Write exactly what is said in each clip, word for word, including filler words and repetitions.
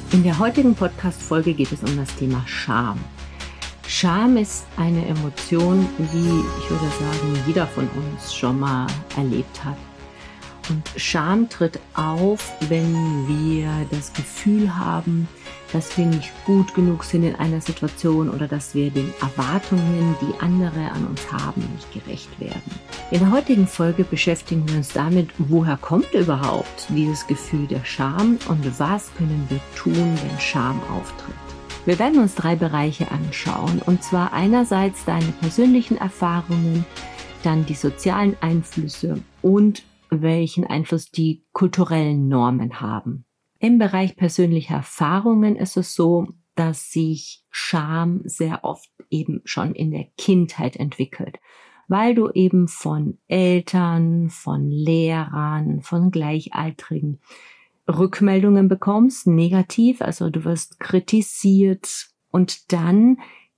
In der heutigen Podcast-Folge geht es um das Thema Scham. Scham ist eine Emotion, die, ich würde sagen, jeder von uns schon mal erlebt hat. Und Scham tritt auf, wenn wir das Gefühl haben, dass wir nicht gut genug sind in einer Situation oder dass wir den Erwartungen, die andere an uns haben, nicht gerecht werden. In der heutigen Folge beschäftigen wir uns damit, woher kommt überhaupt dieses Gefühl der Scham und was können wir tun, wenn Scham auftritt. Wir werden uns drei Bereiche anschauen, und zwar einerseits deine persönlichen Erfahrungen, dann die sozialen Einflüsse und welchen Einfluss die kulturellen Normen haben. Im Bereich persönlicher Erfahrungen ist es so, dass sich Scham sehr oft eben schon in der Kindheit entwickelt, weil du eben von Eltern, von Lehrern, von Gleichaltrigen Rückmeldungen bekommst, negativ, also du wirst kritisiert und dann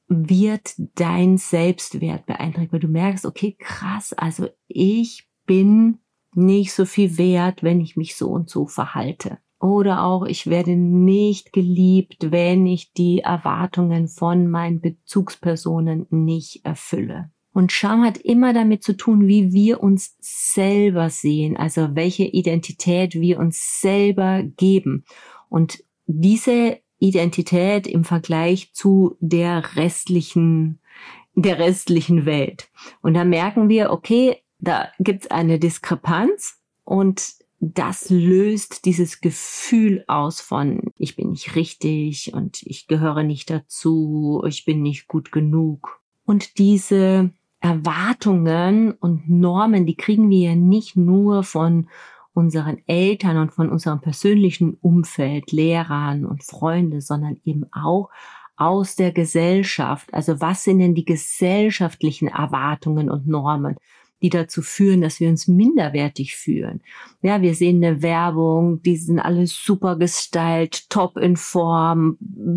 wird dein Selbstwert beeinträchtigt, weil du merkst, okay, krass, also ich bin nicht so viel wert, wenn ich mich so und so verhalte. Oder auch, ich werde nicht geliebt, wenn ich die Erwartungen von meinen Bezugspersonen nicht erfülle. Und Scham hat immer damit zu tun, wie wir uns selber sehen, also welche Identität wir uns selber geben. Und diese Identität im Vergleich zu der restlichen, der restlichen Welt. Und da merken wir, okay, da gibt's eine Diskrepanz und das löst dieses Gefühl aus von, ich bin nicht richtig und ich gehöre nicht dazu, ich bin nicht gut genug. Und diese Erwartungen und Normen, die kriegen wir ja nicht nur von unseren Eltern und von unserem persönlichen Umfeld, Lehrern und Freunden, sondern eben auch aus der Gesellschaft. Also was sind denn die gesellschaftlichen Erwartungen und Normen, die dazu führen, dass wir uns minderwertig fühlen? Ja, wir sehen eine Werbung, die sind alle super gestylt, top in Form,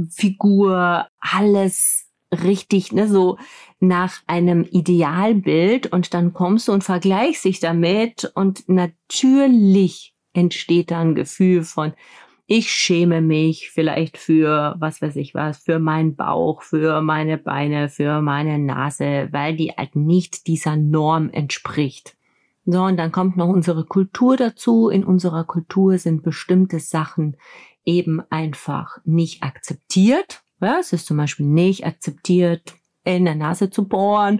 Figur, alles richtig, ne, so nach einem Idealbild, und dann kommst du und vergleichst dich damit und natürlich entsteht da ein Gefühl von, ich schäme mich vielleicht für, was weiß ich was, für meinen Bauch, für meine Beine, für meine Nase, weil die halt nicht dieser Norm entspricht. So, und dann kommt noch unsere Kultur dazu. In unserer Kultur sind bestimmte Sachen eben einfach nicht akzeptiert. Ja, es ist zum Beispiel nicht akzeptiert, in der Nase zu bohren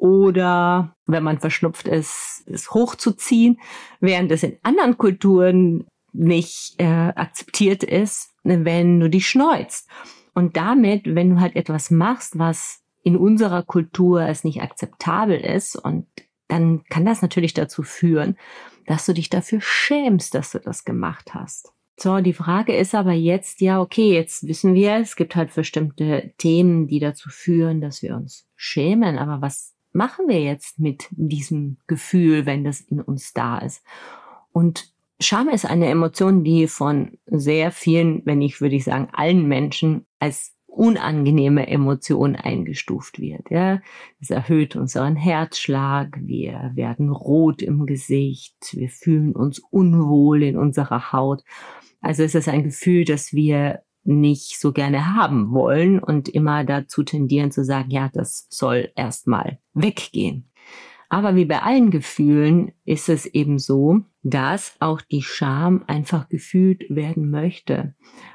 oder, wenn man verschnupft ist, es hochzuziehen, während es in anderen Kulturen nicht äh, akzeptiert ist, wenn du dich schneuzt. Und damit, wenn du halt etwas machst, was in unserer Kultur es nicht akzeptabel ist, und dann kann das natürlich dazu führen, dass du dich dafür schämst, dass du das gemacht hast. So, die Frage ist aber jetzt, ja, okay, jetzt wissen wir, es gibt halt bestimmte Themen, die dazu führen, dass wir uns schämen. Aber was machen wir jetzt mit diesem Gefühl, wenn das in uns da ist? Und Scham ist eine Emotion, die von sehr vielen, wenn nicht, würde ich sagen, allen Menschen als unangenehme Emotion eingestuft wird. Ja, es erhöht unseren Herzschlag, wir werden rot im Gesicht, wir fühlen uns unwohl in unserer Haut. Also es ist ein Gefühl, das wir nicht so gerne haben wollen und immer dazu tendieren zu sagen, ja, das soll erstmal weggehen. Aber wie bei allen Gefühlen ist es eben so, dass auch die Scham einfach gefühlt werden möchte.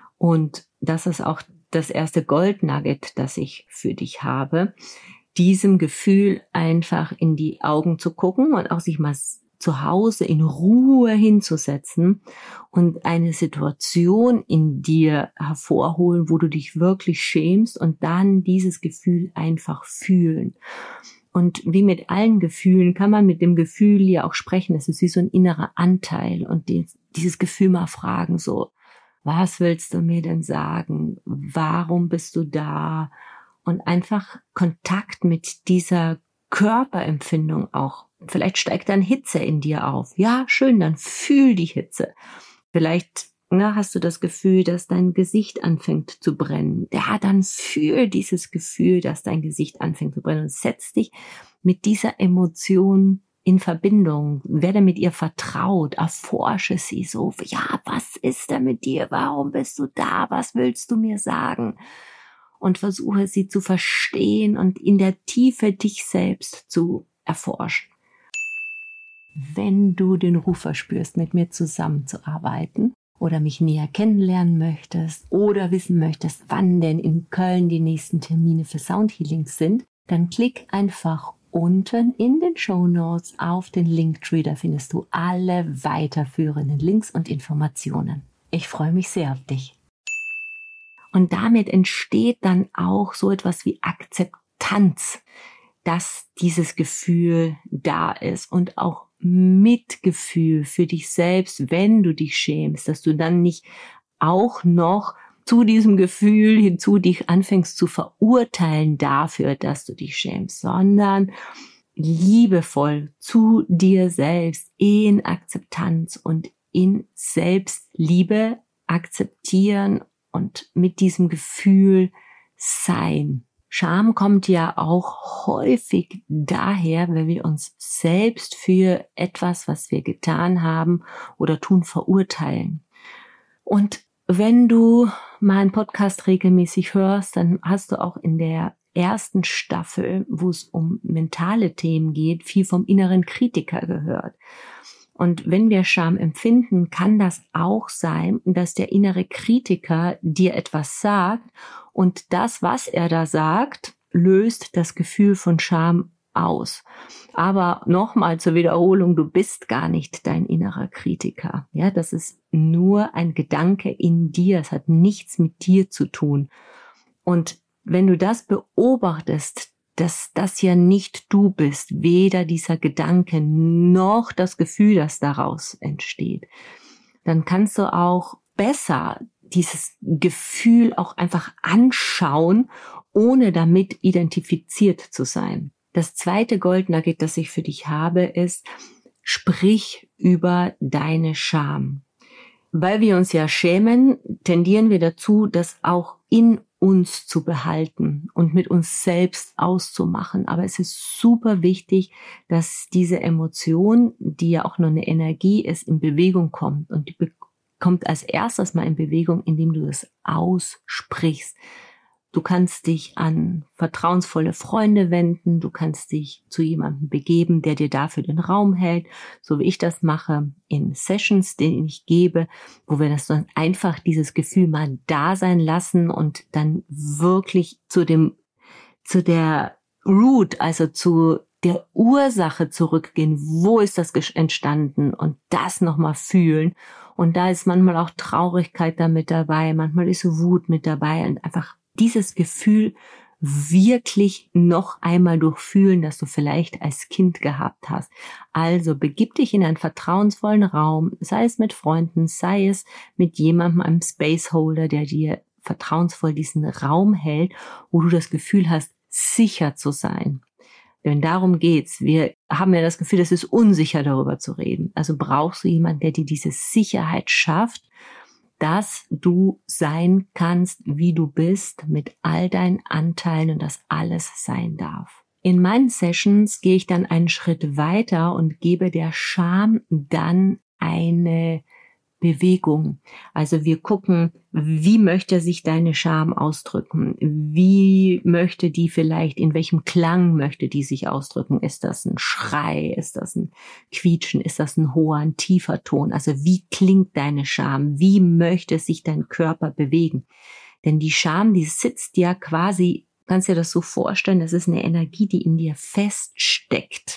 Und das ist auch das erste Goldnugget, das ich für dich habe, diesem Gefühl einfach in die Augen zu gucken und auch sich mal zu Hause in Ruhe hinzusetzen und eine Situation in dir hervorholen, wo du dich wirklich schämst, und dann dieses Gefühl einfach fühlen. Und wie mit allen Gefühlen kann man mit dem Gefühl ja auch sprechen. Es ist wie so ein innerer Anteil, und dieses Gefühl mal fragen, so, was willst du mir denn sagen? Warum bist du da? Und einfach Kontakt mit dieser Körperempfindung auch. Vielleicht steigt dann Hitze in dir auf. Ja, schön, dann fühl die Hitze. Vielleicht na, hast du das Gefühl, dass dein Gesicht anfängt zu brennen. Ja, dann fühl dieses Gefühl, dass dein Gesicht anfängt zu brennen, und setz dich mit dieser Emotion in Verbindung, werde mit ihr vertraut, erforsche sie so, ja, was ist da mit dir, warum bist du da, was willst du mir sagen? Und versuche sie zu verstehen und in der Tiefe dich selbst zu erforschen. Wenn du den Ruf verspürst, mit mir zusammenzuarbeiten oder mich näher kennenlernen möchtest oder wissen möchtest, wann denn in Köln die nächsten Termine für Soundhealings sind, dann klick einfach unten in den Shownotes auf den Linktree, da findest du alle weiterführenden Links und Informationen. Ich freue mich sehr auf dich. Und damit entsteht dann auch so etwas wie Akzeptanz, dass dieses Gefühl da ist und auch Mitgefühl für dich selbst, wenn du dich schämst, dass du dann nicht auch noch zu diesem Gefühl hinzu dich anfängst zu verurteilen dafür, dass du dich schämst, sondern liebevoll zu dir selbst in Akzeptanz und in Selbstliebe akzeptieren und mit diesem Gefühl sein. Scham kommt ja auch häufig daher, wenn wir uns selbst für etwas, was wir getan haben oder tun, verurteilen. Und wenn du meinen Podcast regelmäßig hörst, dann hast du auch in der ersten Staffel, wo es um mentale Themen geht, viel vom inneren Kritiker gehört. Und wenn wir Scham empfinden, kann das auch sein, dass der innere Kritiker dir etwas sagt und das, was er da sagt, löst das Gefühl von Scham aus. Aber nochmal zur Wiederholung, du bist gar nicht dein innerer Kritiker. Ja, das ist nur ein Gedanke in dir. Es hat nichts mit dir zu tun. Und wenn du das beobachtest, dass das ja nicht du bist, weder dieser Gedanke noch das Gefühl, das daraus entsteht, dann kannst du auch besser dieses Gefühl auch einfach anschauen, ohne damit identifiziert zu sein. Das zweite Goldnugget, das ich für dich habe, ist, sprich über deine Scham. Weil wir uns ja schämen, tendieren wir dazu, das auch in uns zu behalten und mit uns selbst auszumachen. Aber es ist super wichtig, dass diese Emotion, die ja auch nur eine Energie ist, in Bewegung kommt. Und die kommt als erstes mal in Bewegung, indem du das aussprichst. Du kannst dich an vertrauensvolle Freunde wenden, du kannst dich zu jemandem begeben, der dir dafür den Raum hält, so wie ich das mache in Sessions, denen ich gebe, wo wir das dann einfach dieses Gefühl mal da sein lassen und dann wirklich zu dem, zu der Root, also zu der Ursache zurückgehen, wo ist das entstanden und das nochmal fühlen. Und da ist manchmal auch Traurigkeit da mit dabei, manchmal ist Wut mit dabei und einfach dieses Gefühl wirklich noch einmal durchfühlen, das du vielleicht als Kind gehabt hast. Also begib dich in einen vertrauensvollen Raum, sei es mit Freunden, sei es mit jemandem, einem Spaceholder, der dir vertrauensvoll diesen Raum hält, wo du das Gefühl hast, sicher zu sein. Denn darum geht's. Wir haben ja das Gefühl, es ist unsicher, darüber zu reden. Also brauchst du jemanden, der dir diese Sicherheit schafft, dass du sein kannst, wie du bist, mit all deinen Anteilen und dass alles sein darf. In meinen Sessions gehe ich dann einen Schritt weiter und gebe der Scham dann eine Bewegung. Also wir gucken, wie möchte sich deine Scham ausdrücken? Wie möchte die vielleicht, in welchem Klang möchte die sich ausdrücken? Ist das ein Schrei? Ist das ein Quietschen? Ist das ein hoher, ein tiefer Ton? Also wie klingt deine Scham? Wie möchte sich dein Körper bewegen? Denn die Scham, die sitzt ja quasi, kannst dir das so vorstellen, das ist eine Energie, die in dir feststeckt.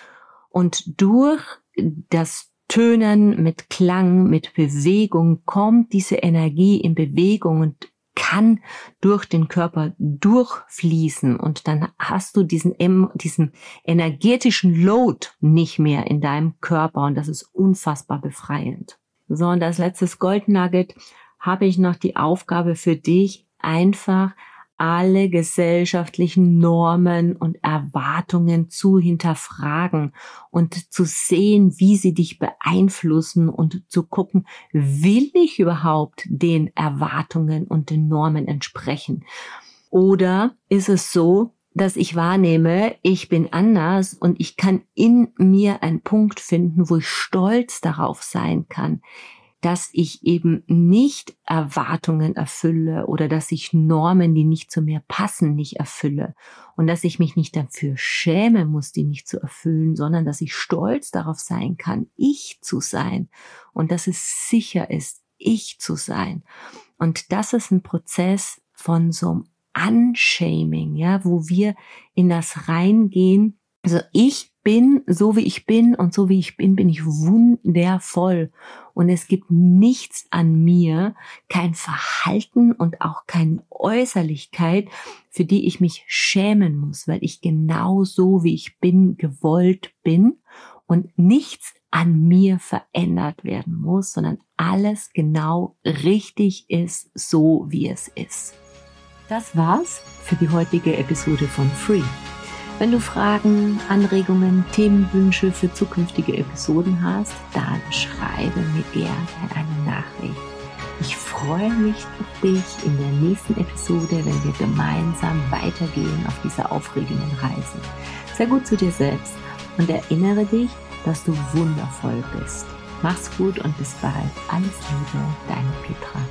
Und durch das Tönen, mit Klang, mit Bewegung kommt diese Energie in Bewegung und kann durch den Körper durchfließen und dann hast du diesen, diesen energetischen Load nicht mehr in deinem Körper und das ist unfassbar befreiend. So, und als letztes Goldnugget habe ich noch die Aufgabe für dich, einfach alle gesellschaftlichen Normen und Erwartungen zu hinterfragen und zu sehen, wie sie dich beeinflussen und zu gucken, will ich überhaupt den Erwartungen und den Normen entsprechen? Oder ist es so, dass ich wahrnehme, ich bin anders und ich kann in mir einen Punkt finden, wo ich stolz darauf sein kann, dass ich eben nicht Erwartungen erfülle oder dass ich Normen, die nicht zu mir passen, nicht erfülle und dass ich mich nicht dafür schämen muss, die nicht zu erfüllen, sondern dass ich stolz darauf sein kann, ich zu sein und dass es sicher ist, ich zu sein. Und das ist ein Prozess von so einem Unshaming, ja, wo wir in das reingehen. Also ich bin so, wie ich bin und so wie ich bin, bin ich wundervoll. Und es gibt nichts an mir, kein Verhalten und auch keine Äußerlichkeit, für die ich mich schämen muss, weil ich genau so, wie ich bin, gewollt bin und nichts an mir verändert werden muss, sondern alles genau richtig ist, so wie es ist. Das war's für die heutige Episode von Free. Wenn du Fragen, Anregungen, Themenwünsche für zukünftige Episoden hast, dann schreibe mir gerne eine Nachricht. Ich freue mich auf dich in der nächsten Episode, wenn wir gemeinsam weitergehen auf dieser aufregenden Reise. Sei gut zu dir selbst und erinnere dich, dass du wundervoll bist. Mach's gut und bis bald. Alles Liebe, deine Petra.